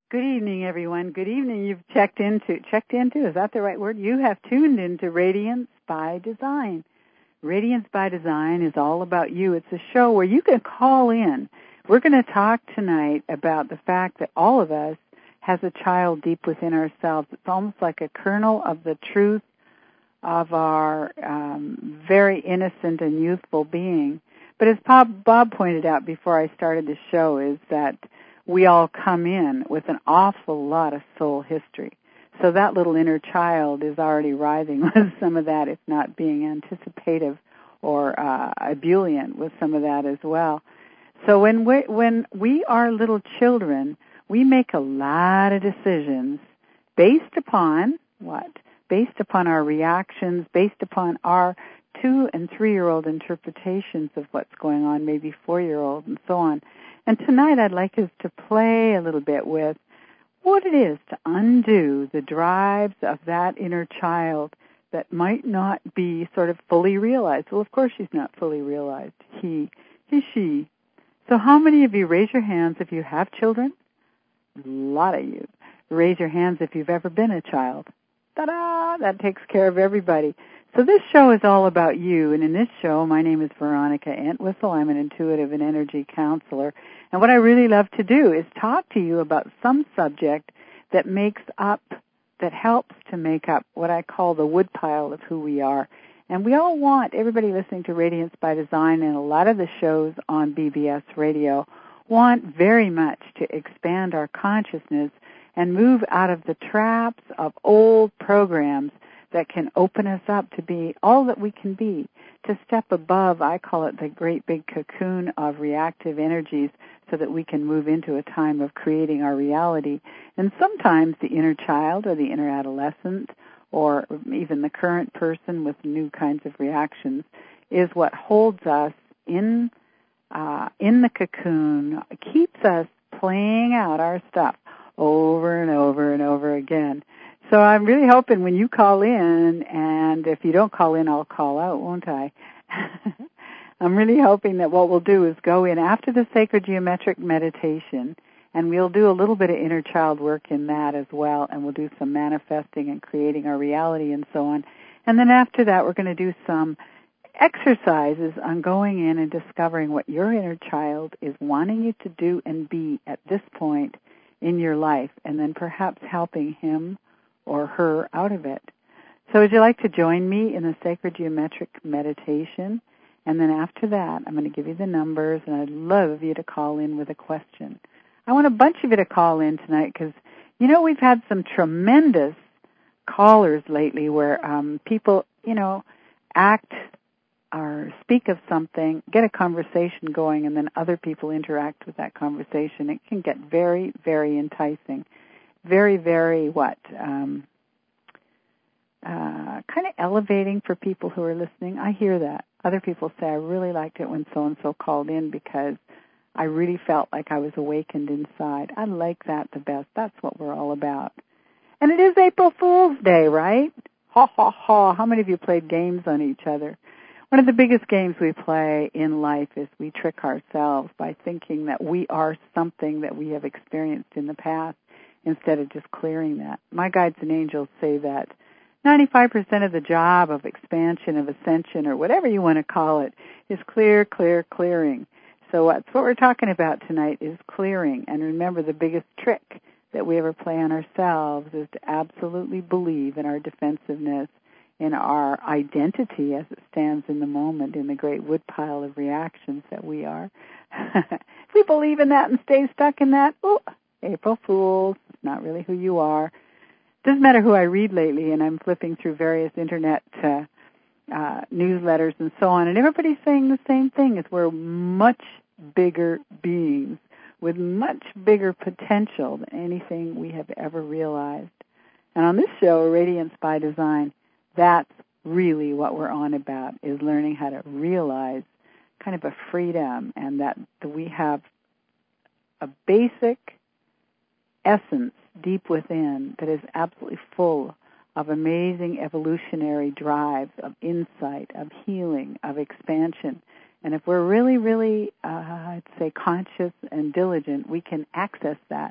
Good evening, everyone. Good evening. You've checked into, is that the right word? You have tuned into Radiance by Design. Radiance by Design is all about you. It's a show where you can call in. We're going to talk tonight about the fact that all of us has a child deep within ourselves. It's almost like a kernel of the truth of our very innocent and youthful being. But as Bob pointed out before I started the show, is that we all come in with an awful lot of soul history. So that little inner child is already writhing with some of that, if not being anticipative or ebullient with some of that as well. So when we are little children, we make a lot of decisions based upon what? Based upon our reactions, based upon our 2- and 3-year-old interpretations of what's going on, maybe 4-year-old and so on. And tonight I'd like us to play a little bit with what it is to undo the drives of that inner child that might not be sort of fully realized. Well, of course she's not fully realized. He, she. So how many of you, raise your hands if you have children? A lot of you. Raise your hands if you've ever been a child. Ta-da! That takes care of everybody. So this show is all about you, and in this show, my name is Veronica Entwistle. I'm an intuitive and energy counselor, and what I really love to do is talk to you about some subject that helps to make up what I call the woodpile of who we are. And we all want, everybody listening to Radiance by Design and a lot of the shows on BBS Radio, want very much to expand our consciousness and move out of the traps of old programs that can open us up to be all that we can be, to step above, I call it the great big cocoon of reactive energies, so that we can move into a time of creating our reality. And sometimes the inner child or the inner adolescent or even the current person with new kinds of reactions is what holds us in the cocoon, keeps us playing out our stuff over and over and over again. So I'm really hoping when you call in, and if you don't call in, I'll call out, won't I? I'm really hoping that what we'll do is go in after the sacred geometric meditation, and we'll do a little bit of inner child work in that as well, and we'll do some manifesting and creating our reality and so on. And then after that, we're going to do some exercises on going in and discovering what your inner child is wanting you to do and be at this point in your life, and then perhaps helping him or her out of it. So would you like to join me in the sacred geometric meditation? And then after that, I'm going to give you the numbers, and I'd love you to call in with a question. I want a bunch of you to call in tonight because, we've had some tremendous callers lately where people, act or speak of something, get a conversation going, and then other people interact with that conversation. It can get very, very enticing. Very, very kind of elevating for people who are listening. I hear that. Other people say, I really liked it when so-and-so called in because I really felt like I was awakened inside. I like that the best. That's what we're all about. And it is April Fool's Day, right? Ha, ha, ha. How many of you played games on each other? One of the biggest games we play in life is we trick ourselves by thinking that we are something that we have experienced in the past, instead of just clearing that. My guides and angels say that 95% of the job of expansion, of ascension, or whatever you want to call it, is clearing. So what we're talking about tonight is clearing. And remember, the biggest trick that we ever play on ourselves is to absolutely believe in our defensiveness, in our identity as it stands in the moment, in the great woodpile of reactions that we are. If we believe in that and stay stuck in that, April Fools, it's not really who you are. Doesn't matter who I read lately, and I'm flipping through various internet newsletters and so on, and everybody's saying the same thing, is we're much bigger beings with much bigger potential than anything we have ever realized. And on this show, Radiance by Design, that's really what we're on about, is learning how to realize kind of a freedom, and that we have a basic essence deep within that is absolutely full of amazing evolutionary drives, of insight, of healing, of expansion. And if we're really, really, I'd say conscious and diligent, we can access that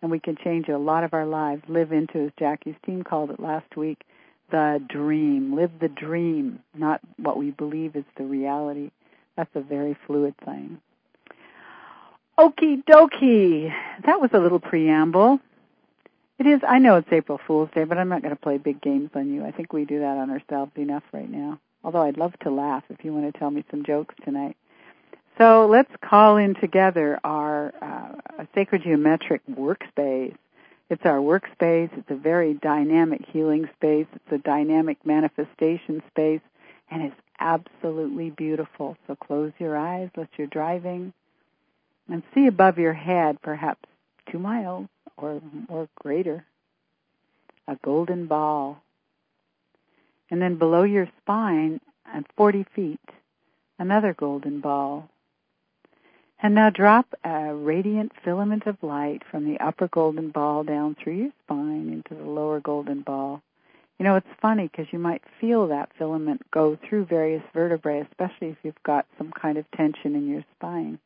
And we can change a lot of our lives, live into, as Jackie's team called it last week, the dream. Live the dream, not what we believe is the reality. That's a very fluid thing. Okie dokie. That was a little preamble. It is, I know it's April Fool's Day, but I'm not going to play big games on you. I think we do that on ourselves enough right now. Although I'd love to laugh if you want to tell me some jokes tonight. So let's call in together our Sacred Geometric workspace. It's our workspace. It's a very dynamic healing space. It's a dynamic manifestation space, and it's absolutely beautiful. So close your eyes, let your driving, and see above your head, perhaps 2 miles or greater, a golden ball. And then below your spine, at 40 feet, another golden ball. And now drop a radiant filament of light from the upper golden ball down through your spine into the lower golden ball. You know, it's funny because you might feel that filament go through various vertebrae, especially if you've got some kind of tension in your spine.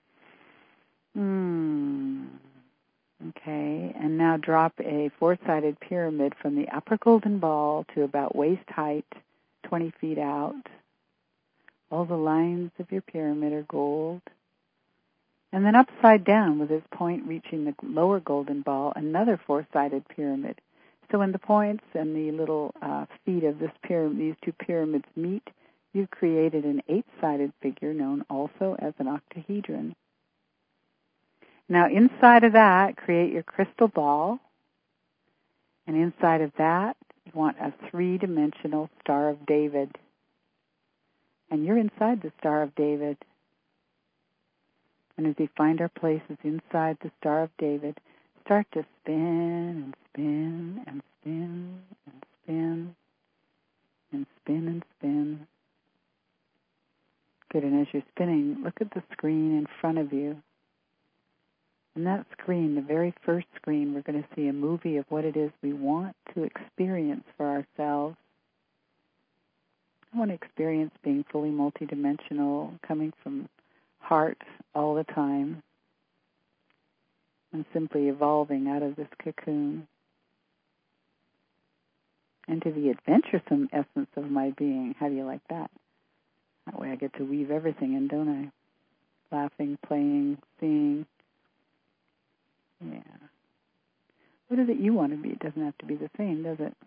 Okay, and now drop a 4-sided pyramid from the upper golden ball to about waist height, 20 feet out. All the lines of your pyramid are gold. And then upside down with its point reaching the lower golden ball, another 4-sided pyramid. So when the points and the little feet of this pyramid, these two pyramids meet, you've created an 8-sided figure known also as an octahedron. Now inside of that, create your crystal ball. And inside of that, you want a 3-dimensional Star of David. And you're inside the Star of David. And as we find our places inside the Star of David, start to spin and spin and spin and spin and spin and spin. Good, and as you're spinning, look at the screen in front of you. And that screen, the very first screen, we're going to see a movie of what it is we want to experience for ourselves. I want to experience being fully multidimensional, coming from heart all the time, and simply evolving out of this cocoon into the adventuresome essence of my being. How do you like that? That way I get to weave everything in, don't I? Laughing, playing, seeing. Yeah. What is it you want to be? It doesn't have to be the same, does it?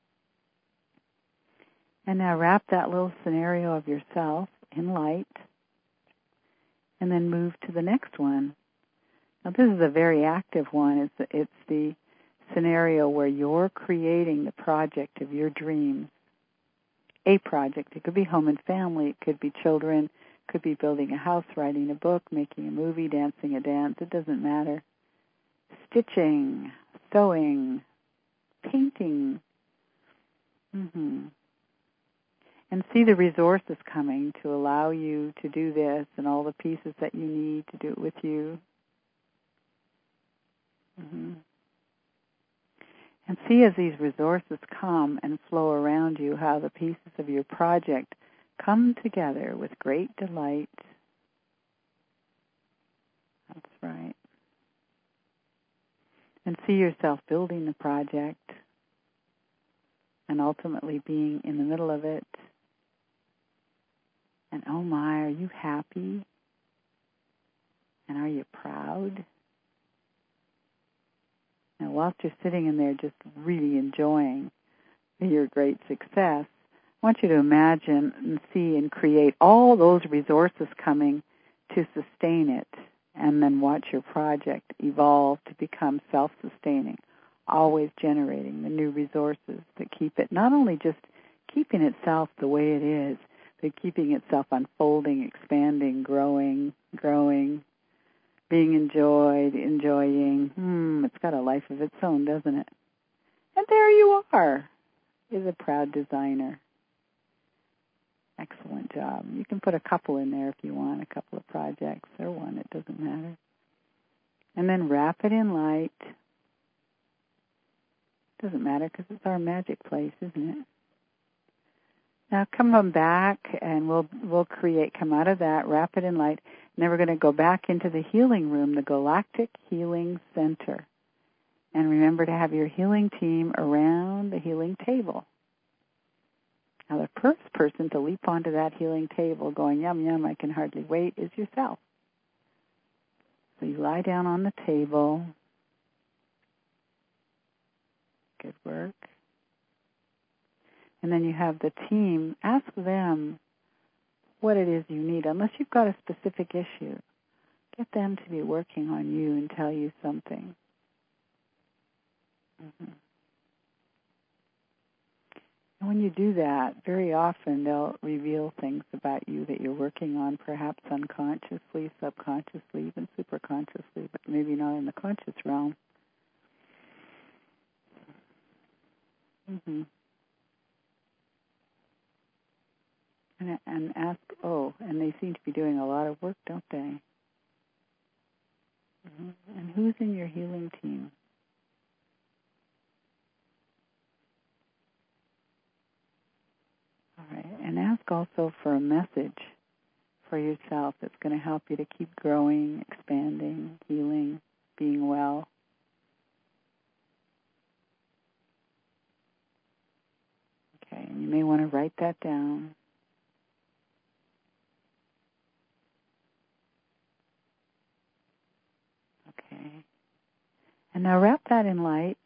And now wrap that little scenario of yourself in light, and then move to the next one. Now this is a very active one. It's the scenario where you're creating the project of your dreams. A project. It could be home and family. It could be children. It could be building a house, writing a book, making a movie, dancing a dance. It doesn't matter. Stitching, sewing, painting. And see the resources coming to allow you to do this and all the pieces that you need to do it with you. And see as these resources come and flow around you how the pieces of your project come together with great delight. That's right. And see yourself building the project and ultimately being in the middle of it. And oh my, are you happy? And are you proud? And whilst you're sitting in there just really enjoying your great success, I want you to imagine and see and create all those resources coming to sustain it, and then watch your project evolve to become self-sustaining, always generating the new resources that keep it not only just keeping itself the way it is, but keeping itself unfolding, expanding, growing, being enjoyed, enjoying. It's got a life of its own, doesn't it? And there you are, is a proud designer. Excellent job. You can put a couple in there if you want, a couple of projects or one, it doesn't matter. And then wrap it in light. Doesn't matter because it's our magic place, isn't it? Now come on back and we'll come out of that, wrap it in light, and then we're going to go back into the healing room, the Galactic Healing Center. And remember to have your healing team around the healing table. Now, the first person to leap onto that healing table going, yum, yum, I can hardly wait, is yourself. So you lie down on the table. Good work. And then you have the team. Ask them what it is you need, unless you've got a specific issue. Get them to be working on you and tell you something. Mm-hmm. And when you do that, very often they'll reveal things about you that you're working on, perhaps unconsciously, subconsciously, even superconsciously, but maybe not in the conscious realm. Mm-hmm. And ask, and they seem to be doing a lot of work, don't they? Mm-hmm. And who's in your healing team? All right. And ask also for a message for yourself that's going to help you to keep growing, expanding, healing, being well. Okay. And you may want to write that down. Okay. And now wrap that in light.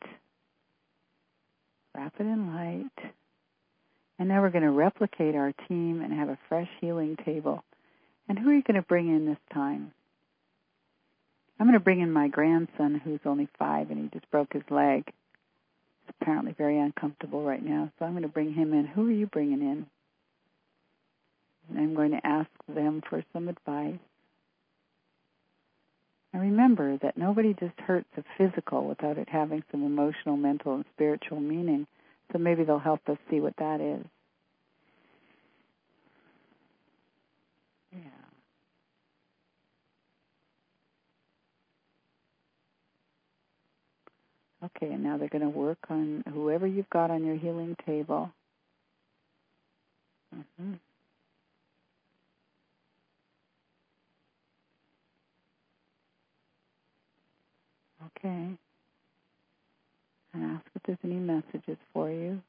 Wrap it in light. And now we're going to replicate our team and have a fresh healing table. And who are you going to bring in this time? I'm going to bring in my grandson, who's only 5, and he just broke his leg. He's apparently very uncomfortable right now, so I'm going to bring him in. Who are you bringing in? And I'm going to ask them for some advice. And remember that nobody just hurts the physical without it having some emotional, mental, and spiritual meaning. So maybe they'll help us see what that is. Yeah. Okay, and now they're going to work on whoever you've got on your healing table. Mm-hmm. Okay. And ask if there's any messages for you.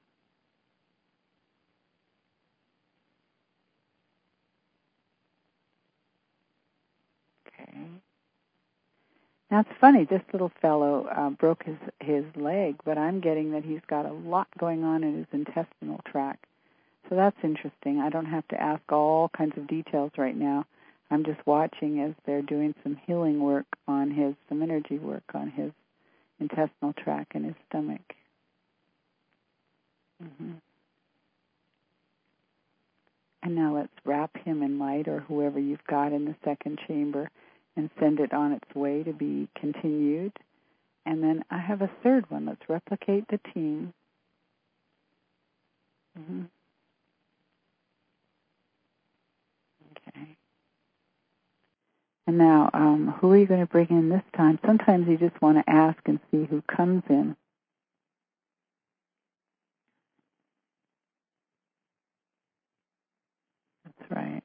Okay. Now, it's funny, this little fellow broke his leg, but I'm getting that he's got a lot going on in his intestinal tract. So that's interesting. I don't have to ask all kinds of details right now. I'm just watching as they're doing some healing work on some energy work on his intestinal tract and his stomach. Mm-hmm. And now let's wrap him in light, or whoever you've got in the second chamber, and send it on its way to be continued. And then I have a third one. Let's replicate the team. Mm-hmm. Okay. And now, who are you going to bring in this time? Sometimes you just want to ask and see who comes in. That's right.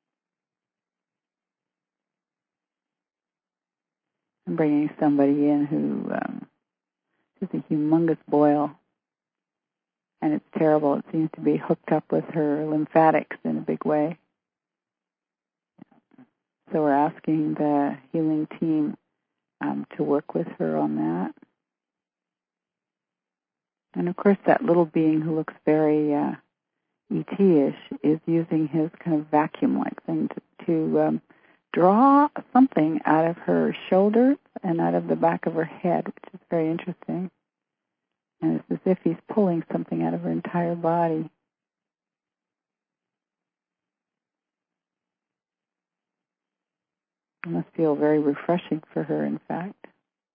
I'm bringing somebody in who is a humongous boil, and it's terrible. It seems to be hooked up with her lymphatics in a big way. So we're asking the healing team to work with her on that. And of course, that little being who looks very ET-ish is using his kind of vacuum-like thing to draw something out of her shoulders and out of the back of her head, which is very interesting. And it's as if he's pulling something out of her entire body. It must feel very refreshing for her, in fact.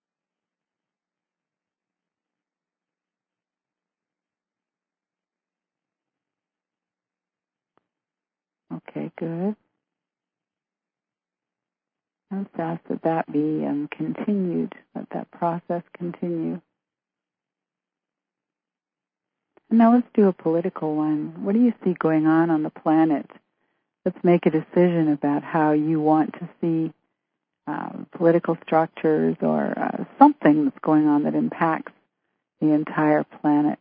Okay, good. Let's ask that be continued, let that process continue. And now let's do a political one. What do you see going on the planet? Let's make a decision about how you want to see political structures or something that's going on that impacts the entire planet.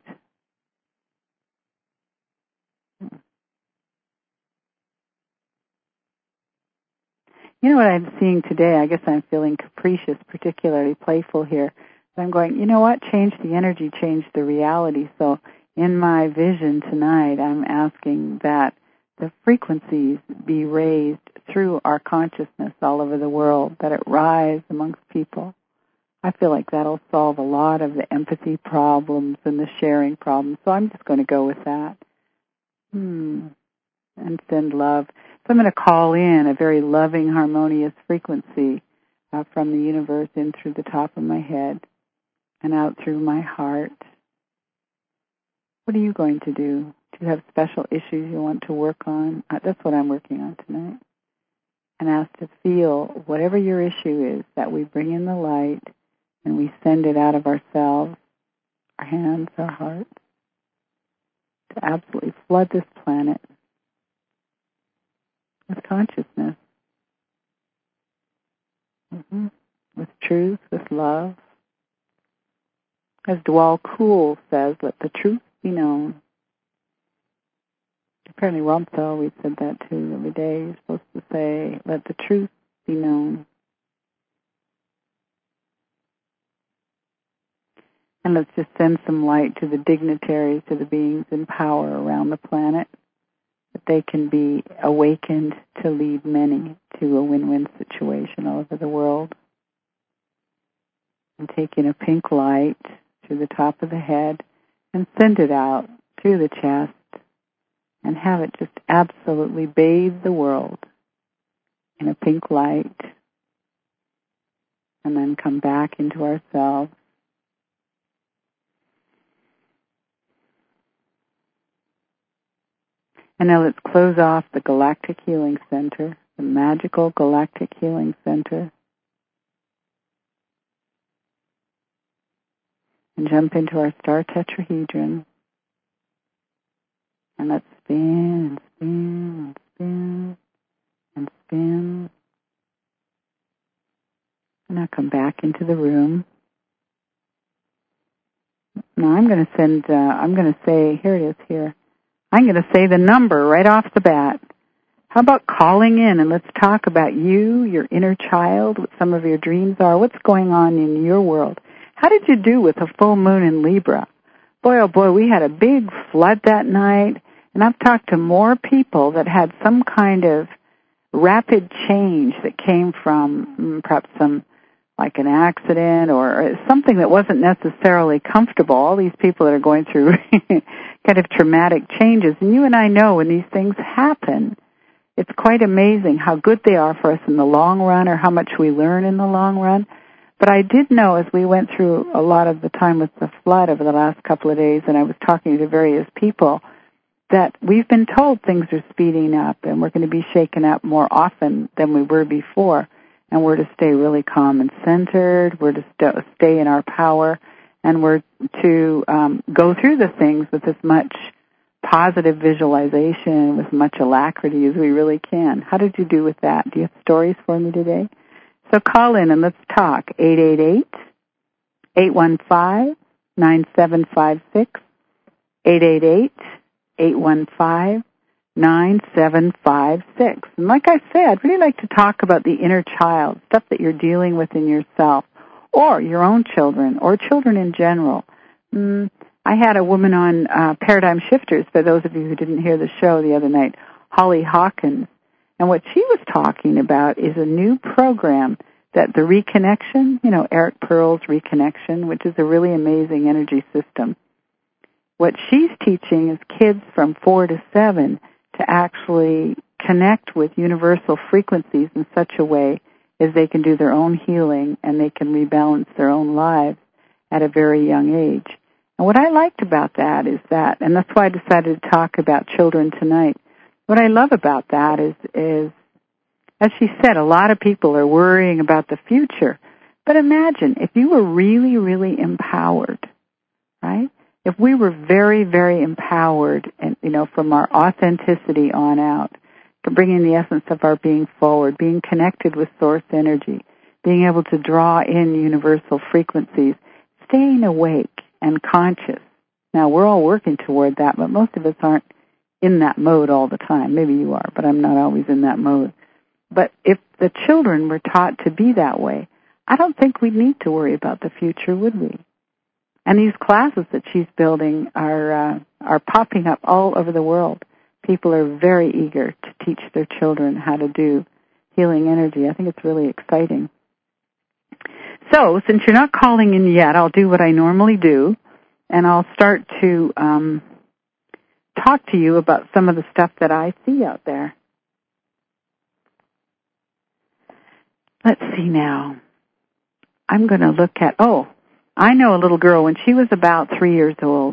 You know what I'm seeing today? I guess I'm feeling capricious, particularly playful here. I'm going, you know what? Change the energy, change the reality. So in my vision tonight, I'm asking that the frequencies be raised through our consciousness all over the world, that it rise amongst people. I feel like that'll solve a lot of the empathy problems and the sharing problems. So I'm just going to go with that. And send love. So I'm going to call in a very loving, harmonious frequency from the universe in through the top of my head and out through my heart. What are you going to do? Do you have special issues you want to work on? That's what I'm working on tonight. And ask to feel whatever your issue is, that we bring in the light and we send it out of ourselves, our hands, our hearts, to absolutely flood this planet with consciousness, with truth, with love. As Dwal Kuhl says, let the truth be known. Apparently Ramtha always said that too every day. You're supposed to say, let the truth be known. And let's just send some light to the dignitaries, to the beings in power around the planet, that they can be awakened to lead many to a win-win situation all over the world. And take in a pink light through the top of the head and send it out through the chest and have it just absolutely bathe the world in a pink light and then come back into ourselves. And now let's close off the Galactic Healing Center, the magical Galactic Healing Center, and jump into our star tetrahedron. And let's spin and spin and spin and spin. And now come back into the room. Now I'm going to say, here it is here. I'm going to say the number right off the bat. How about calling in and let's talk about you, your inner child, what some of your dreams are, what's going on in your world. How did you do with a full moon in Libra? Boy, oh boy, we had a big flood that night, and I've talked to more people that had some kind of rapid change that came from perhaps some, like an accident or something that wasn't necessarily comfortable. All these people that are going through kind of traumatic changes. And you and I know when these things happen, it's quite amazing how good they are for us in the long run or how much we learn in the long run. But I did know as we went through a lot of the time with the flood over the last couple of days and I was talking to various people that we've been told things are speeding up and we're going to be shaken up more often than we were before. And we're to stay really calm and centered. We're to stay in our power. And we're to go through the things with as much positive visualization, with much alacrity as we really can. How did you do with that? Do you have stories for me today? So call in and let's talk. 888-815-9756. 888-815-9756. And like I said, I'd really like to talk about the inner child, stuff that you're dealing with in yourself, or your own children, or children in general. I had a woman on Paradigm Shifters, for those of you who didn't hear the show the other night, Holly Hawkins. And what she was talking about is a new program that the Reconnection, Eric Pearl's Reconnection, which is a really amazing energy system. What she's teaching is kids from 4 to 7 to actually connect with universal frequencies in such a way as they can do their own healing and they can rebalance their own lives at a very young age. And what I liked about that is that, and that's why I decided to talk about children tonight, what I love about that is, as she said, a lot of people are worrying about the future. But imagine if you were really, really empowered, right? If we were very, very empowered, and from our authenticity on out, to bringing the essence of our being forward, being connected with source energy, being able to draw in universal frequencies, staying awake and conscious. Now, we're all working toward that, but most of us aren't in that mode all the time. Maybe you are, but I'm not always in that mode. But if the children were taught to be that way, I don't think we'd need to worry about the future, would we? And these classes that she's building are popping up all over the world. People are very eager to teach their children how to do healing energy. I think it's really exciting. So, since you're not calling in yet, I'll do what I normally do, and I'll start to talk to you about some of the stuff that I see out there. Let's see now. I'm going to look at, I know a little girl when she was about 3 years old.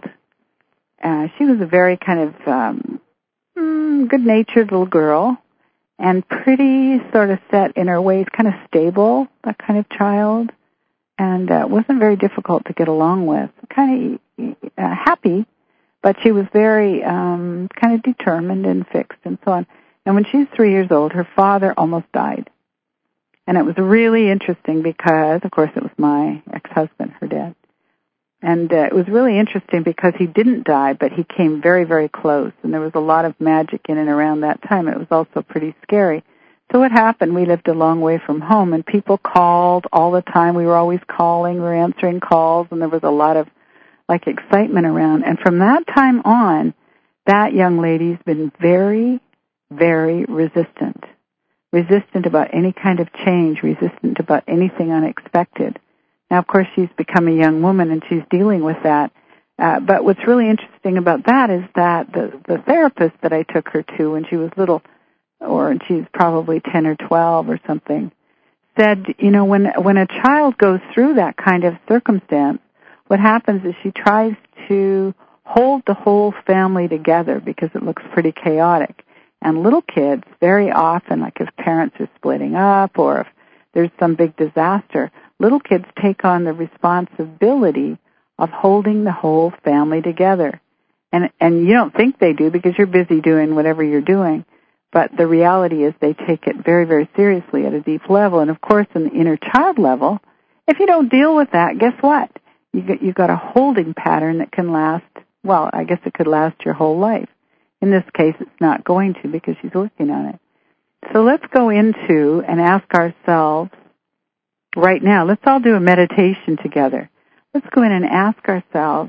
She was a very kind of good-natured little girl and pretty sort of set in her ways, kind of stable, that kind of child, and wasn't very difficult to get along with. Kind of happy, but she was very kind of determined and fixed and so on. And when she was 3 years old, her father almost died. And it was really interesting because, of course, it was my ex-husband, her dad. And it was really interesting because he didn't die, but he came very, very close. And there was a lot of magic in and around that time. It was also pretty scary. So what happened, we lived a long way from home, and people called all the time. We were always calling, we were answering calls, and there was a lot of, excitement around. And from that time on, that young lady's been very, very resistant. Resistant about any kind of change, resistant about anything unexpected. Now, of course, she's become a young woman and she's dealing with that. But what's really interesting about that is that the therapist that I took her to when she was little, or she's probably 10 or 12 or something, said, when a child goes through that kind of circumstance, what happens is she tries to hold the whole family together because it looks pretty chaotic. And little kids, very often, like if parents are splitting up or if there's some big disaster, little kids take on the responsibility of holding the whole family together. And you don't think they do because you're busy doing whatever you're doing. But the reality is they take it very, very seriously at a deep level. And, of course, in the inner child level, if you don't deal with that, guess what? You've got a holding pattern that can last, well, I guess it could last your whole life. In this case, it's not going to because she's working on it. So let's go into and ask ourselves right now, let's all do a meditation together. Let's go in and ask ourselves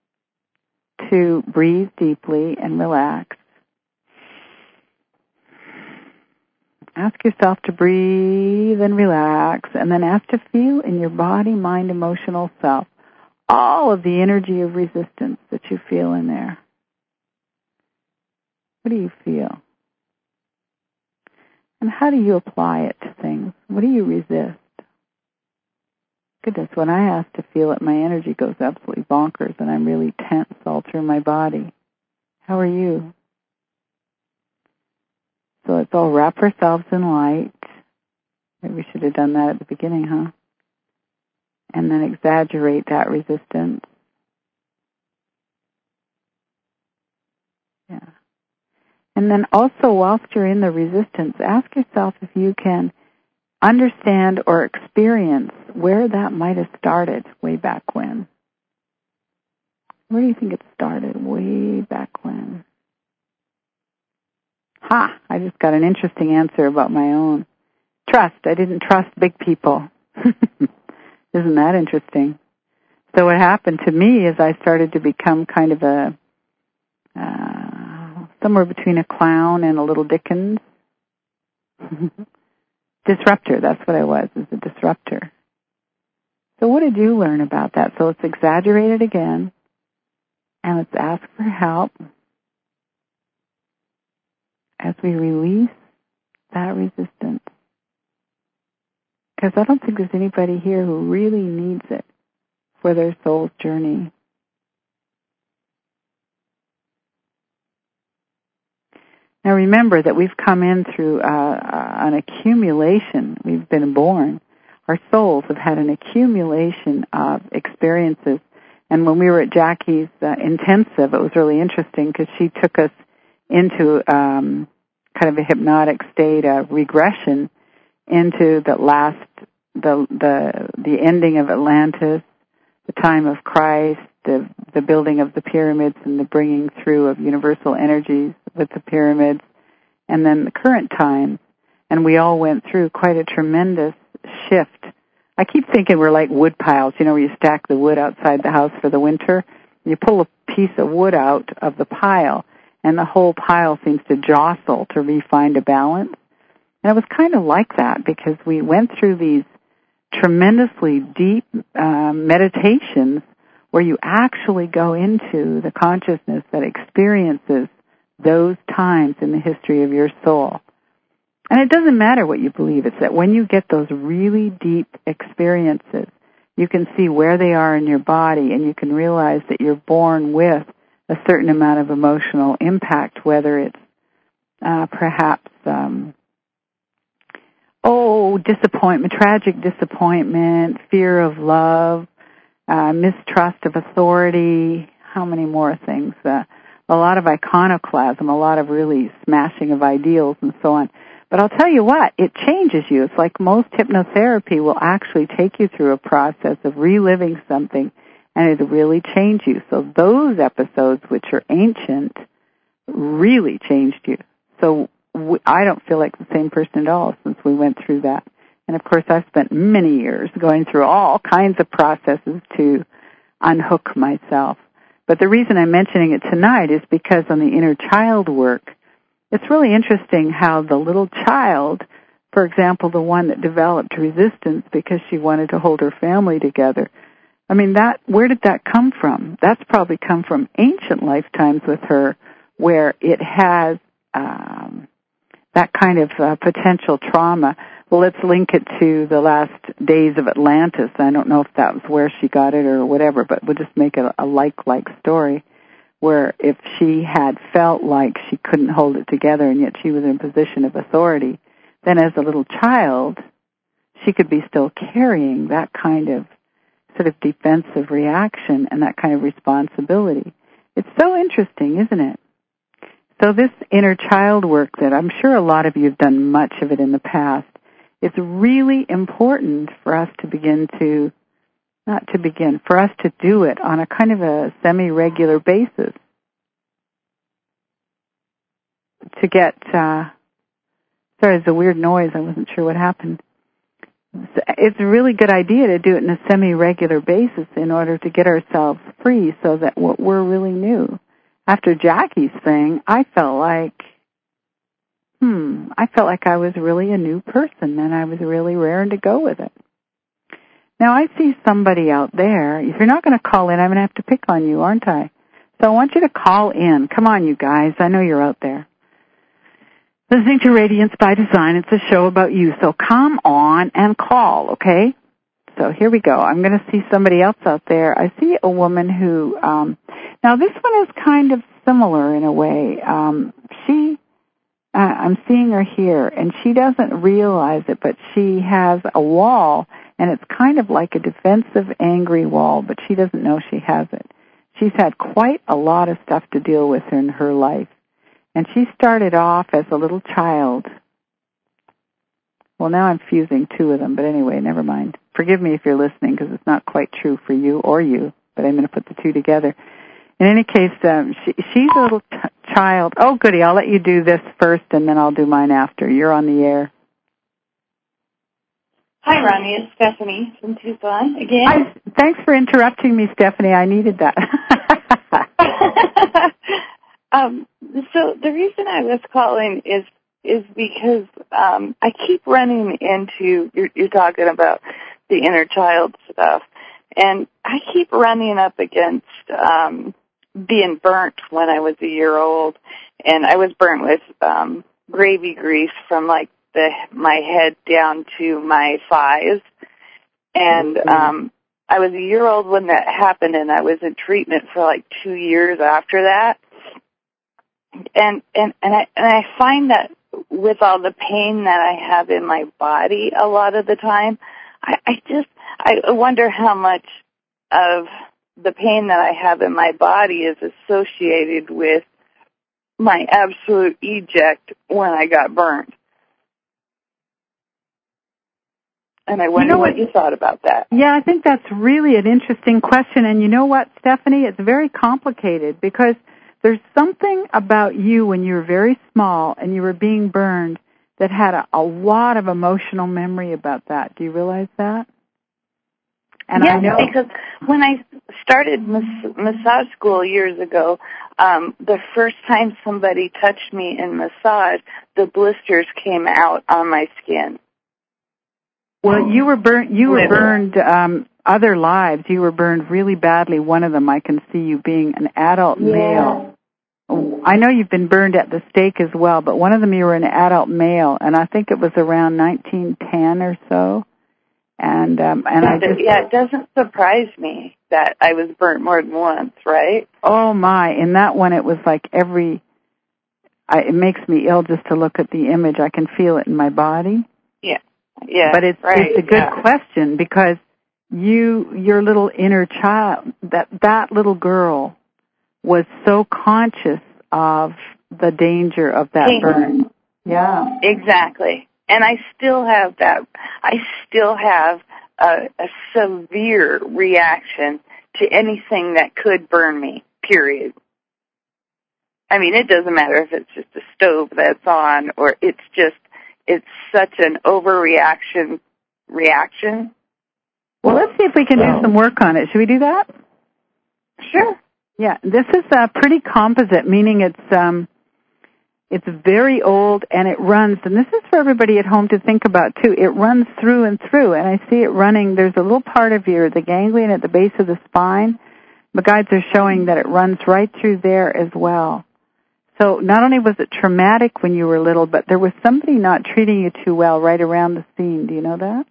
to breathe deeply and relax. Ask yourself to breathe and relax, and then ask to feel in your body, mind, emotional self all of the energy of resistance that you feel in there. What do you feel? And how do you apply it to things? What do you resist? Goodness, when I ask to feel it, my energy goes absolutely bonkers and I'm really tense all through my body. How are you? So let's all wrap ourselves in light. Maybe we should have done that at the beginning, huh? And then exaggerate that resistance. Yeah. And then also, whilst you're in the resistance, ask yourself if you can understand or experience where that might have started way back when. Where do you think it started way back when? I just got an interesting answer about my own. Trust. I didn't trust big people. Isn't that interesting? So what happened to me is I started to become kind of a somewhere between a clown and a little Dickens. Disruptor, that's what I was a disruptor. So what did you learn about that? So let's exaggerate it again, and let's ask for help as we release that resistance. Because I don't think there's anybody here who really needs it for their soul's journey. Now remember that we've come in through an accumulation. We've been born. Our souls have had an accumulation of experiences. And when we were at Jackie's intensive, it was really interesting because she took us into kind of a hypnotic state of regression into the last the ending of Atlantis, the time of Christ, the building of the pyramids and the bringing through of universal energies with the pyramids, and then the current time. And we all went through quite a tremendous shift. I keep thinking we're like wood piles, where you stack the wood outside the house for the winter. You pull a piece of wood out of the pile, and the whole pile seems to jostle to re-find a balance. And it was kind of like that because we went through these tremendously deep meditations where you actually go into the consciousness that experiences those times in the history of your soul. And it doesn't matter what you believe. It's that when you get those really deep experiences, you can see where they are in your body, and you can realize that you're born with a certain amount of emotional impact, whether it's perhaps disappointment, tragic disappointment, fear of love, mistrust of authority, how many more things, a lot of iconoclasm, a lot of really smashing of ideals and so on. But I'll tell you what, it changes you. It's like most hypnotherapy will actually take you through a process of reliving something, and it'll really change you. So those episodes, which are ancient, really changed you. So I don't feel like the same person at all since we went through that. And of course, I've spent many years going through all kinds of processes to unhook myself. But the reason I'm mentioning it tonight is because on the inner child work, it's really interesting how the little child, for example, the one that developed resistance because she wanted to hold her family together, where did that come from? That's probably come from ancient lifetimes with her, where it has that kind of potential trauma. Well, let's link it to the last days of Atlantis. I don't know if that was where she got it or whatever, but we'll just make it a like story, where if she had felt like she couldn't hold it together and yet she was in a position of authority, then as a little child, she could be still carrying that kind of sort of defensive reaction and that kind of responsibility. It's so interesting, isn't it? So this inner child work that I'm sure a lot of you have done much of it in the past, it's really important for us to for us to do it on a kind of a semi-regular basis to get, sorry, there's a weird noise. I wasn't sure what happened. It's a really good idea to do it in a semi-regular basis in order to get ourselves free so that we're really new. After Jackie's thing, I felt like I was really a new person, and I was really raring to go with it. Now, I see somebody out there. If you're not going to call in, I'm going to have to pick on you, aren't I? So I want you to call in. Come on, you guys. I know you're out there. Listening to Radiance by Design. It's a show about you. So come on and call, okay? So here we go. I'm going to see somebody else out there. I see a woman who, now this one is kind of similar in a way. I'm seeing her here, and she doesn't realize it, but she has a wall, and it's kind of like a defensive, angry wall, but she doesn't know she has it. She's had quite a lot of stuff to deal with in her life, and she started off as a little child. Well, now I'm fusing two of them, but anyway, never mind. Forgive me if you're listening, because it's not quite true for you or you, but I'm going to put the two together. In any case, she's a little child. Oh, goody, I'll let you do this first, and then I'll do mine after. You're on the air. Hi, Ronnie. It's Stephanie from Tucson again. Thanks for interrupting me, Stephanie. I needed that. So the reason I was calling is because I keep running into, you're talking about the inner child stuff, and I keep running up against being burnt when I was a year old, and I was burnt with gravy grease from like my head down to my thighs, and I was a year old when that happened, and I was in treatment for like 2 years after that, and I find that with all the pain that I have in my body a lot of the time, I wonder how much of the pain that I have in my body is associated with my absolute eject when I got burned. And I wonder what you thought about that. Yeah, I think that's really an interesting question. And you know what, Stephanie? It's very complicated because there's something about you when you were very small and you were being burned that had a lot of emotional memory about that. Do you realize that? And yes, I know because when I started massage school years ago, the first time somebody touched me in massage, the blisters came out on my skin. Well, you were burned other lives. You were burned really badly. One of them, I can see you being an adult male. I know you've been burned at the stake as well, but one of them you were an adult male, and I think it was around 1910 or so. And it doesn't surprise me that I was burnt more than once, right? Oh my! In that one, it was like it makes me ill just to look at the image. I can feel it in my body. Yeah, but it's a good question because your little inner child, that little girl was so conscious of the danger of that burn. Yeah. Exactly. And I still have that. I still have a severe reaction to anything that could burn me, period. I mean, it doesn't matter if it's just a stove that's on or it's such an overreaction. Well, let's see if we can do some work on it. Should we do that? Sure. Yeah, this is pretty composite, meaning it's very old and it runs, and this is for everybody at home to think about too. It runs through and through, and I see it running. There's a little part of the ganglion at the base of the spine. The guides are showing that it runs right through there as well. So not only was it traumatic when you were little, but there was somebody not treating you too well right around the scene. Do you know that?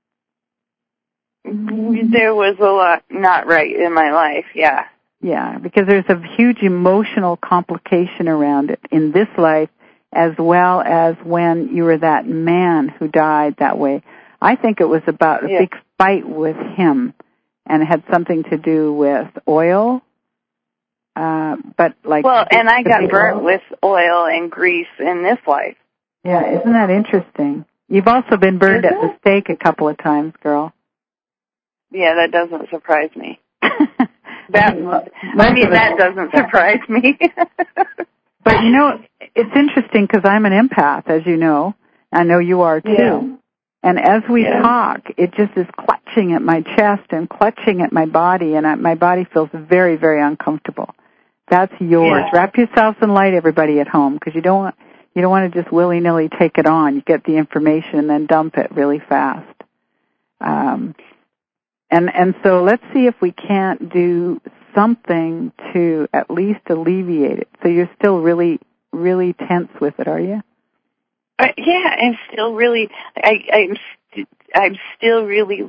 There was a lot not right in my life, yeah. Yeah, because there's a huge emotional complication around it in this life as well as when you were that man who died that way. I think it was about a big fight with him and it had something to do with oil. And I got burnt with oil and grease in this life. Yeah, isn't that interesting? You've also been burned at the stake a couple of times, girl. Yeah, that doesn't surprise me. That doesn't surprise me. But it's interesting because I'm an empath, as you know. I know you are too. Yeah. And as we talk, it just is clutching at my chest and clutching at my body, and my body feels very, very uncomfortable. That's yours. Yeah. Wrap yourselves in light, everybody at home, because you don't want to just willy-nilly take it on. You get the information and then dump it really fast. And so let's see if we can't do something to at least alleviate it. So you're still really, really tense with it, are you? Yeah, I'm still really. I'm still really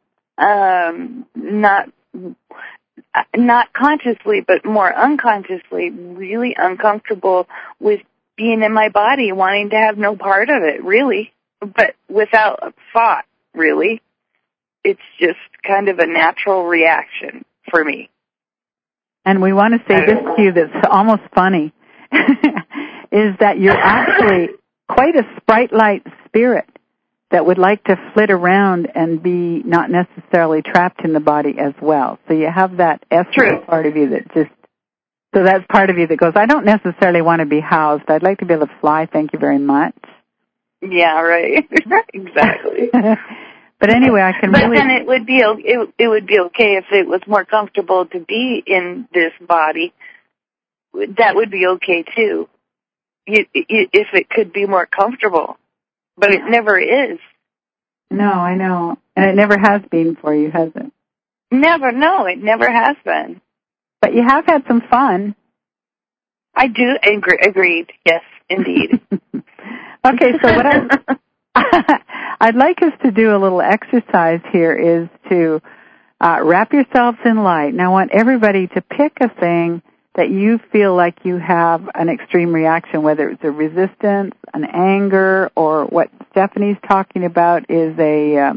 not consciously, but more unconsciously, really uncomfortable with being in my body, wanting to have no part of it, really, but without a thought, really. It's just kind of a natural reaction for me. And we want to say this to you that's almost funny, is that you're actually quite a sprite-like spirit that would like to flit around and be not necessarily trapped in the body as well. So you have that essence part of you that so that's part of you that goes, I don't necessarily want to be housed. I'd like to be able to fly, thank you very much. Yeah, right. Exactly. But anyway, I can really... But then it would be okay if it was more comfortable to be in this body. That would be okay, too, if it could be more comfortable. But it never is. No, I know. And it never has been for you, has it? Never, no, it never has been. But you have had some fun. I do, agreed, yes, indeed. Okay, so what I'd like us to do a little exercise here is to wrap yourselves in light. Now I want everybody to pick a thing that you feel like you have an extreme reaction, whether it's a resistance, an anger, or what Stephanie's talking about is a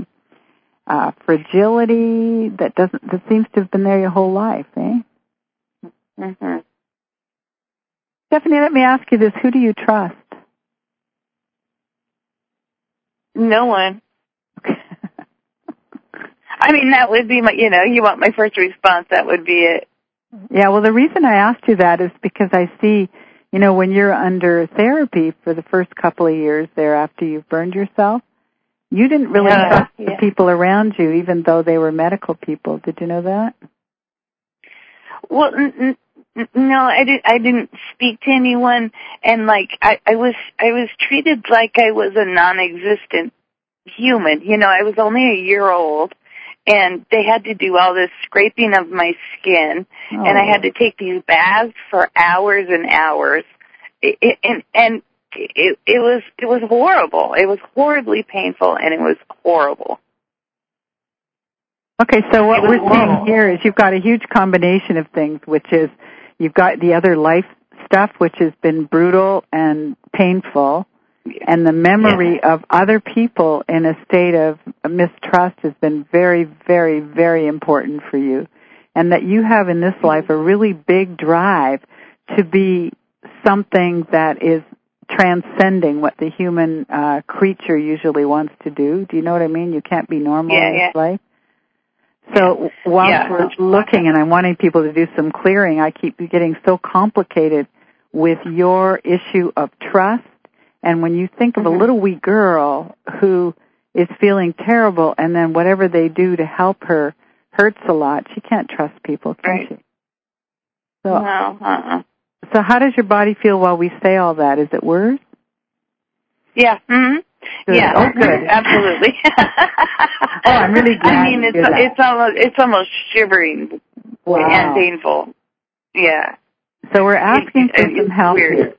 fragility that seems to have been there your whole life, eh? Mm-hmm. Stephanie, let me ask you this. Who do you trust? No one. I mean, that would be my, you want my first response, that would be it. Yeah, well, the reason I asked you that is because I see, when you're under therapy for the first couple of years there after you've burned yourself, you didn't really trust the people around you, even though they were medical people. Did you know that? Well, no, I didn't speak to anyone, and I was treated like I was a non-existent human. I was only a year old, and they had to do all this scraping of my skin, and I had to take these baths for hours and hours. It was horrible. It was horribly painful, and it was horrible. Okay, so what we're seeing here is you've got a huge combination of things, which is you've got the other life stuff, which has been brutal and painful, and the memory of other people in a state of mistrust has been very, very, very important for you. And that you have in this life a really big drive to be something that is transcending what the human creature usually wants to do. Do you know what I mean? You can't be normal in this life. So while we're looking, and I'm wanting people to do some clearing, I keep getting so complicated with your issue of trust. And when you think of a little wee girl who is feeling terrible, and then whatever they do to help her hurts a lot, she can't trust people, can she? So, no. So how does your body feel while we say all that? Is it worse? Yeah. Mm-hmm. Good. Yeah. Oh, good. Absolutely. Oh, I'm really glad. I mean, it's almost shivering and painful. Yeah. So we're asking for some help here.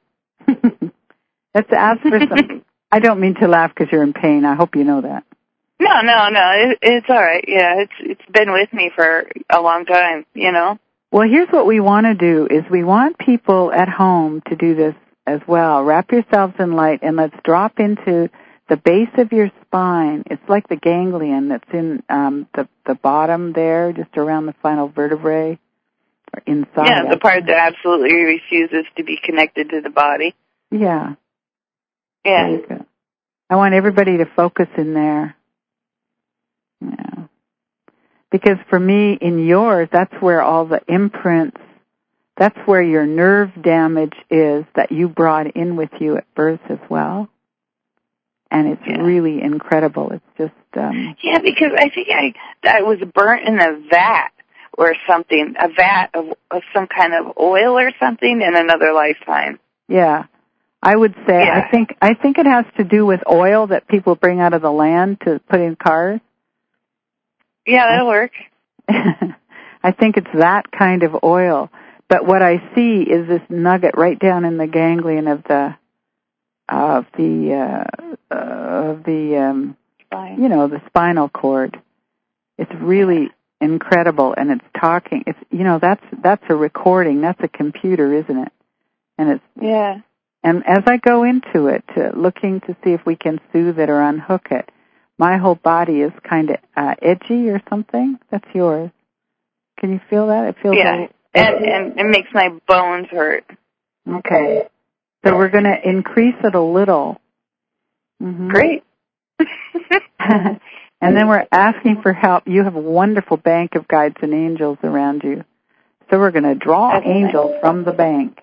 Let's ask for some. I don't mean to laugh because you're in pain. I hope you know that. No. It's all right. Yeah, it's been with me for a long time. Well, here's what we want to do: is we want people at home to do this as well. Wrap yourselves in light, and let's drop into the base of your spine. It's like the ganglion that's in the bottom there, just around the spinal vertebrae, or inside. Yeah, the part that absolutely refuses to be connected to the body. Yeah. Yeah. I want everybody to focus in there. Yeah. Because for me, in yours, that's where all the imprints, that's where your nerve damage is that you brought in with you at birth as well. And it's really incredible. It's just... Yeah, because I think I was burnt in a vat or something, a vat of some kind of oil or something in another lifetime. Yeah. I would say, I think it has to do with oil that people bring out of the land to put in cars. Yeah, that'll work. I think it's that kind of oil. But what I see is this nugget right down in the ganglion of the the spinal cord. It's really incredible, and it's talking. It's that's a recording. That's a computer, isn't it? And it's And as I go into it, looking to see if we can soothe it or unhook it, my whole body is kind of edgy or something. That's yours. Can you feel that? It feels and it makes my bones hurt. Okay. So we're going to increase it a little. Mm-hmm. Great. And then we're asking for help. You have a wonderful bank of guides and angels around you. So we're going to draw angels from the bank.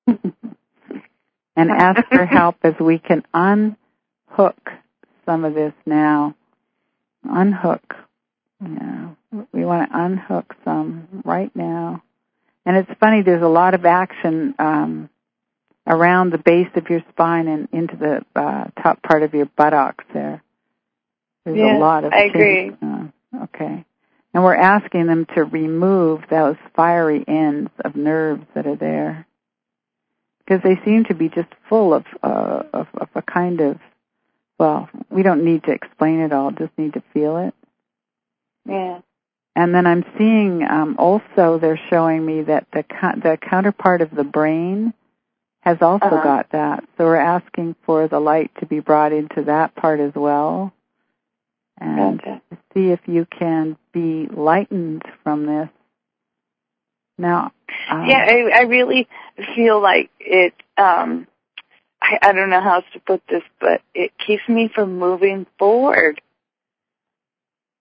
And ask for help as we can unhook some of this now. Unhook. Yeah. We want to unhook some right now. And it's funny, there's a lot of action around the base of your spine and into the top part of your buttocks there. There's a lot of... I agree. Okay. And we're asking them to remove those fiery ends of nerves that are there. Because they seem to be just full of a kind of, well, we don't need to explain it all, just need to feel it. Yeah. And then I'm seeing also they're showing me that the counterpart of the brain has also got that. So we're asking for the light to be brought into that part as well. And see if you can be lightened from this. Now, I really feel like it, I don't know how else to put this, but it keeps me from moving forward.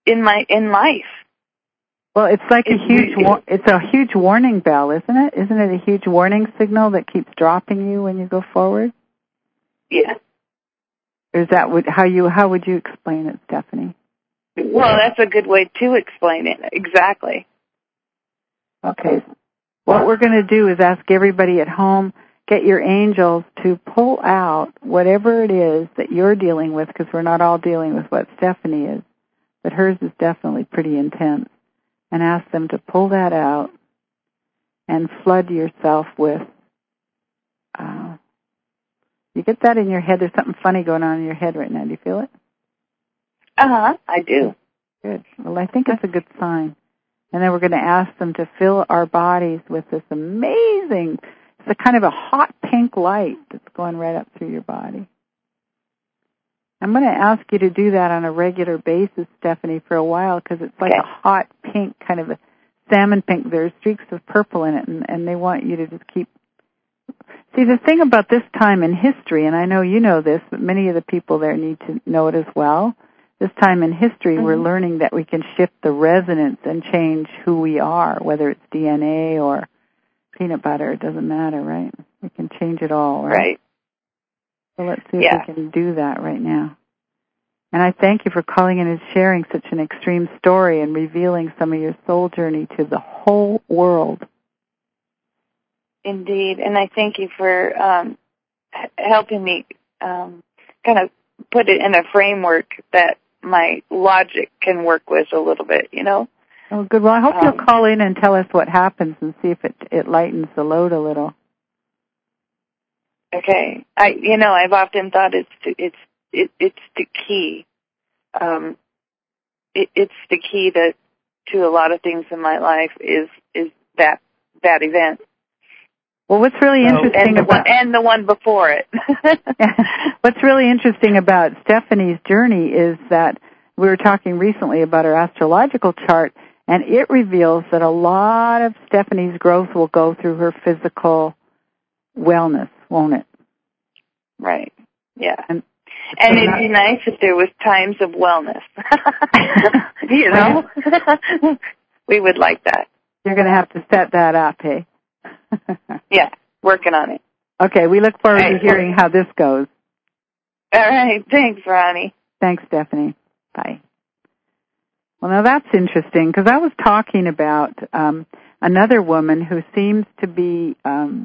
in life. Well, it's like it's a huge warning bell, isn't it? Isn't it a huge warning signal that keeps dropping you when you go forward? Yeah. Is that how would you explain it, Stephanie? Well, that's a good way to explain it. Exactly. Okay. What we're going to do is ask everybody at home, get your angels to pull out whatever it is that you're dealing with, because we're not all dealing with what Stephanie is, but hers is definitely pretty intense, and ask them to pull that out and flood yourself with, you get that in your head? There's something funny going on in your head right now. Do you feel it? I do. Good. Well, I think it's a good sign. And then we're going to ask them to fill our bodies with this amazing, it's a kind of a hot pink light that's going right up through your body. I'm going to ask you to do that on a regular basis, Stephanie, for a while, because it's like a hot pink, kind of a salmon pink. There's streaks of purple in it, and they want you to just keep. See, the thing about this time in history, and I know you know this, but many of the people there need to know it as well. This time in history, we're learning that we can shift the resonance and change who we are, whether it's DNA or peanut butter. It doesn't matter, right? We can change it all, right? Right. So let's see if we can do that right now. And I thank you for calling in and sharing such an extreme story and revealing some of your soul journey to the whole world. Indeed. And I thank you for helping me kind of put it in a framework that my logic can work with a little bit, you know? Oh, good. Well, I hope you'll call in and tell us what happens and see if it lightens the load a little. Okay. I've often thought it's the key. It's the key to a lot of things in my life is that event. Well, what's really interesting and the one before it. What's really interesting about Stephanie's journey is that we were talking recently about her astrological chart, and it reveals that a lot of Stephanie's growth will go through her physical wellness, won't it? Right. Yeah. And it'd be nice if there was times of wellness. You know? We would like that. You're going to have to set that up, hey? Yeah, working on it. Okay, we look forward to hearing how this goes. All right. Thanks, Ronnie. Thanks, Stephanie. Bye. Well, now that's interesting, because I was talking about another woman who seems to be,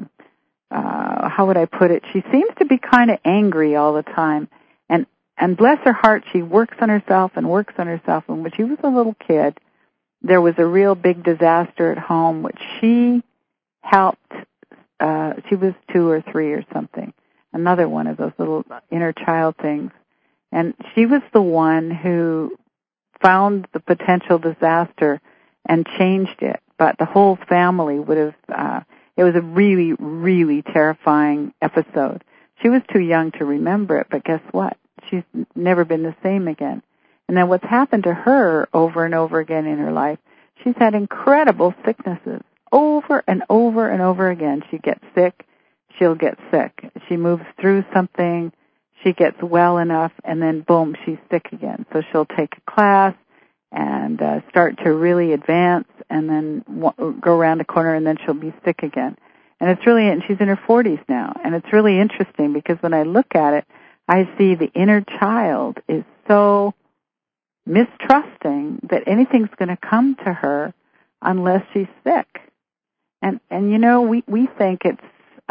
how would I put it? She seems to be kind of angry all the time. And bless her heart, she works on herself. And when she was a little kid, there was a real big disaster at home, which she helped. She was 2 or 3 or something. Another one of those little inner child things. And she was the one who found the potential disaster and changed it. But the whole family would have, it was a really, really terrifying episode. She was too young to remember it, but guess what? She's never been the same again. And then what's happened to her over and over again in her life, she's had incredible sicknesses over and over and over again. She gets sick, she'll get sick. She moves through something, she gets well enough, and then boom, she's sick again. So she'll take a class and start to really advance, and then go around the corner, and then she'll be sick again. And and she's in her 40s now, and it's really interesting because when I look at it, I see the inner child is so mistrusting that anything's going to come to her unless she's sick. And you know, we think it's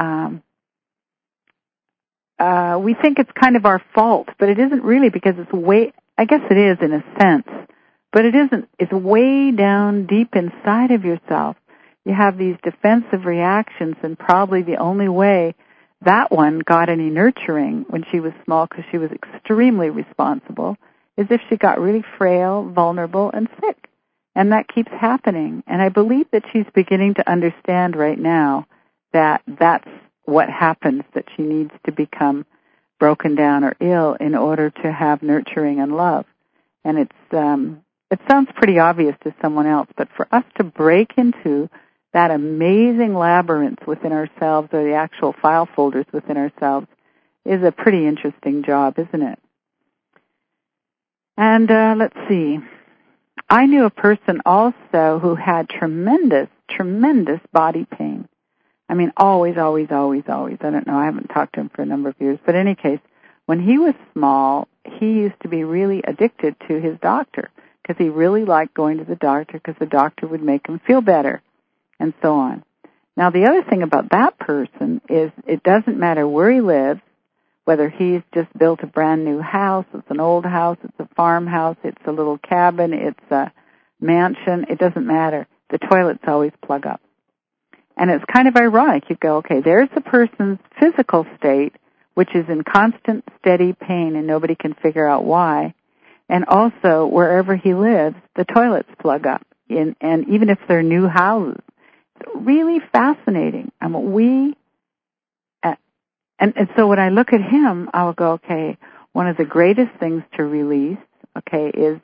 kind of our fault, but it isn't really, because I guess it is in a sense, but it isn't. It's way down deep inside of yourself. You have these defensive reactions, and probably the only way that one got any nurturing when she was small, because she was extremely responsible, is if she got really frail, vulnerable, and sick. And that keeps happening. And I believe that she's beginning to understand right now that that's what happens, that she needs to become broken down or ill in order to have nurturing and love. And it sounds pretty obvious to someone else, but for us to break into that amazing labyrinth within ourselves, or the actual file folders within ourselves, is a pretty interesting job, isn't it? And let's see. I knew a person also who had tremendous body pain. I mean, always. I don't know. I haven't talked to him for a number of years. But in any case, when he was small, he used to be really addicted to his doctor because he really liked going to the doctor because the doctor would make him feel better and so on. Now, the other thing about that person is it doesn't matter where he lives, whether he's just built a brand new house, it's an old house, it's a farmhouse, it's a little cabin, it's a mansion, it doesn't matter. The toilets always plug up. And it's kind of ironic. You go, okay, there's the person's physical state, which is in constant, steady pain, and nobody can figure out why. And also, wherever he lives, the toilets plug up, and even if they're new houses. It's really fascinating. And so when I look at him, I'll go, okay, one of the greatest things to release, okay, is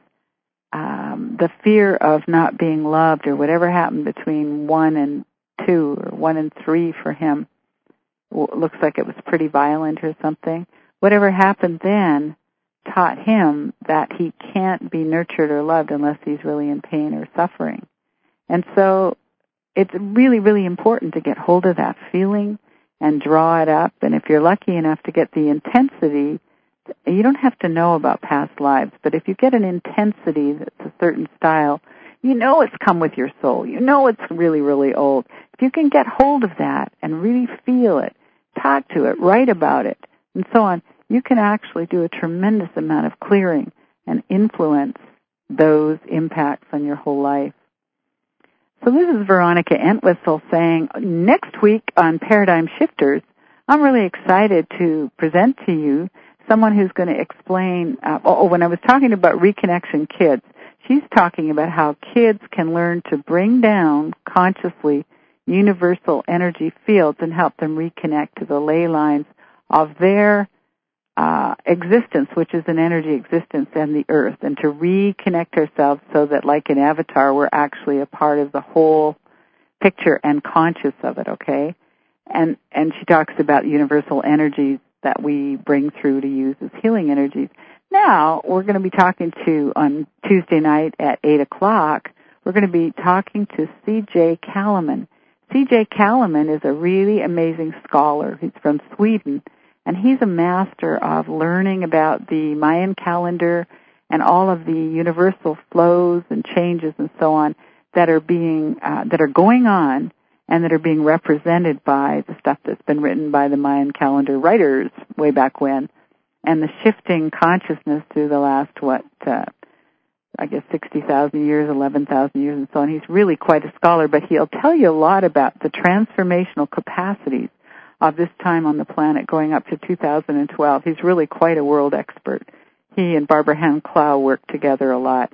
the fear of not being loved or whatever happened between 1 and 2 or 1 and 3 for him. Looks like it was pretty violent or something. Whatever happened then taught him that he can't be nurtured or loved unless he's really in pain or suffering. And so it's really, really important to get hold of that feeling and draw it up. And if you're lucky enough to get the intensity, you don't have to know about past lives, but if you get an intensity that's a certain style, you know it's come with your soul. You know it's really, really old. If you can get hold of that and really feel it, talk to it, write about it, and so on, you can actually do a tremendous amount of clearing and influence those impacts on your whole life. So this is Veronica Entwistle saying, next week on Paradigm Shifters, I'm really excited to present to you someone who's going to explain, when I was talking about Reconnection Kids, she's talking about how kids can learn to bring down consciously universal energy fields and help them reconnect to the ley lines of their existence, which is an energy existence, and the earth, and to reconnect ourselves so that, like an avatar, we're actually a part of the whole picture and conscious of it, okay? And she talks about universal energies that we bring through to use as healing energies. Now, we're going to be talking on Tuesday night at 8 o'clock, we're going to be talking to C.J. Kalaman. C.J. Kalaman is a really amazing scholar. He's from Sweden, and he's a master of learning about the Mayan calendar and all of the universal flows and changes and so on that are going on and that are being represented by the stuff that's been written by the Mayan calendar writers way back when, and the shifting consciousness through the last, 60,000 years, 11,000 years, and so on. He's really quite a scholar, but he'll tell you a lot about the transformational capacities of this time on the planet going up to 2012. He's really quite a world expert. He and Barbara Ann Clow work together a lot.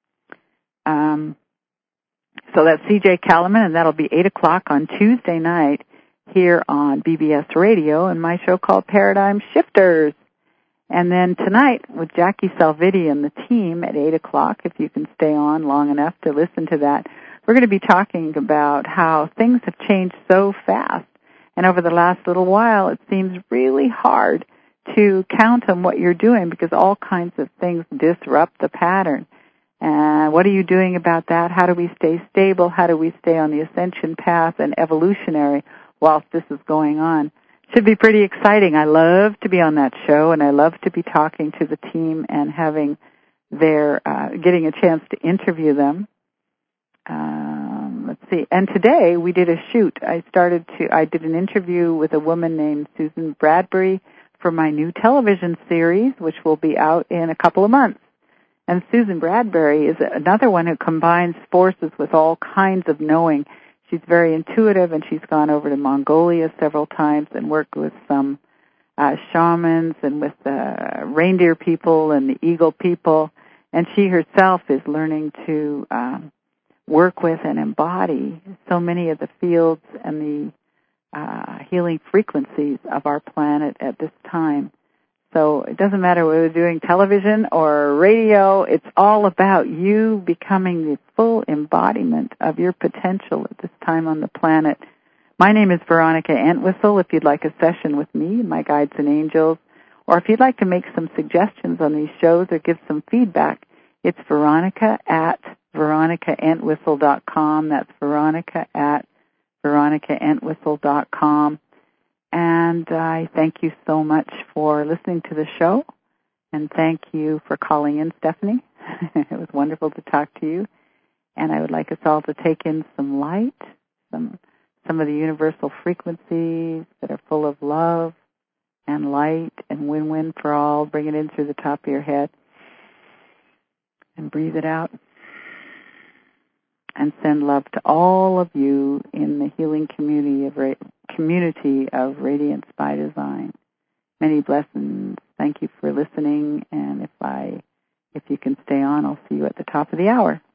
So that's C.J. Kalaman, and that'll be 8 o'clock on Tuesday night here on BBS Radio and my show called Paradigm Shifters. And then tonight with Jackie Salviti and the team at 8 o'clock, if you can stay on long enough to listen to that, we're going to be talking about how things have changed so fast. And over the last little while, it seems really hard to count on what you're doing because all kinds of things disrupt the pattern. What are you doing about that? How do we stay stable? How do we stay on the ascension path and evolutionary whilst this is going on? Should be pretty exciting. I love to be on that show, and I love to be talking to the team and having getting a chance to interview them. Let's see. And today we did a shoot. I did an interview with a woman named Susan Bradbury for my new television series, which will be out in a couple of months. And Susan Bradbury is another one who combines forces with all kinds of knowing. She's very intuitive, and she's gone over to Mongolia several times and worked with some shamans and with the reindeer people and the eagle people. And she herself is learning to work with and embody so many of the fields and the healing frequencies of our planet at this time. So it doesn't matter whether we're doing television or radio, it's all about you becoming the full embodiment of your potential at this time on the planet. My name is Veronica Entwistle. If you'd like a session with me, my guides and angels, or if you'd like to make some suggestions on these shows or give some feedback, it's Veronica at VeronicaEntwistle.com. That's Veronica at VeronicaEntwistle.com. And I thank you so much for listening to the show. And thank you for calling in, Stephanie. It was wonderful to talk to you. And I would like us all to take in some light, some of the universal frequencies that are full of love and light and win-win for all. Bring it in through the top of your head and breathe it out. And send love to all of you in the healing community of Radiance by Design. Many blessings. Thank you for listening. And if you can stay on, I'll see you at the top of the hour.